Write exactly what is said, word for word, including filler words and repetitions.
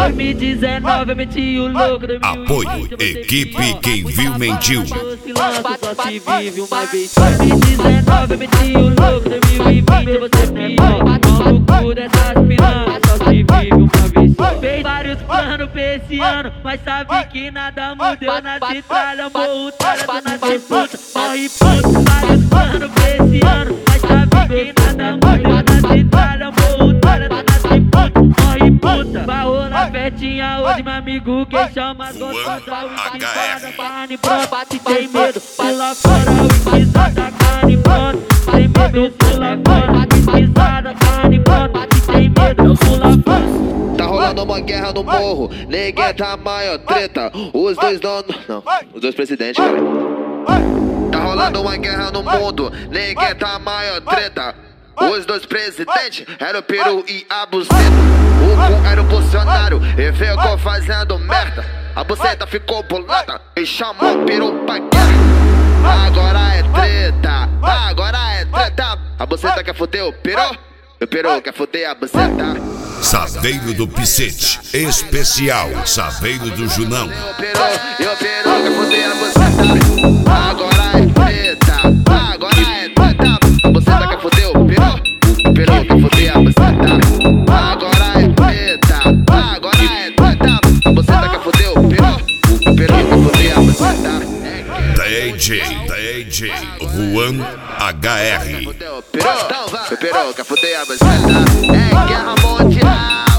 dois mil e dezenove eu meti o louco. Apoio, equipe Quem Viu Mentiu. Só se vive uma vez. dois mil e dezenove eu meti o louco. dois mil e vinte você pior. Mal no cu dessas piranhas. Só se vive uma vez. Fez vários planos pra esse ano, mas sabe que nada mudou na citralha. Morro cara, tô na disputa. Morre puto, vários planos pra esse ano, mas sabe que nada mudou na citralha. Morro cara, tô na disputa. Morre puta. Vai rolar festinha hoje, meu amigo. Quem chama as gostosas, o pisada, carne pronta. Se tem medo, pula fora, o pisada, carne pronta. Tem medo, pula fora, pisada, carne pronta. Se tem medo, pula fora. Tá rolando uma guerra no morro, ninguém tá maior treta. Os dois donos, não, os dois presidentes, cara. Tá rolando uma guerra no mundo, ninguém tá maior treta. Os dois presidentes eram o peru e a buceta. O cu era o Bolsonaro e ficou fazendo merda. A buceta ficou bolada e chamou o peru pra guerra. Agora é treta, agora é treta. A buceta quer foder o peru, o peru quer foder a buceta. Saveiro do Picete, especial Saveiro do Junão. O peru e o peru quer foder a buceta. Agora é treta, agora é treta. A buceta quer foder o peru, o peru quer foder a buceta. Agora é treta, agora é treta. A buceta quer foder o peru, o peru quer foder a buceta. D J, D J Juan H R. O peru quer foder a buceta. É guerra mundial.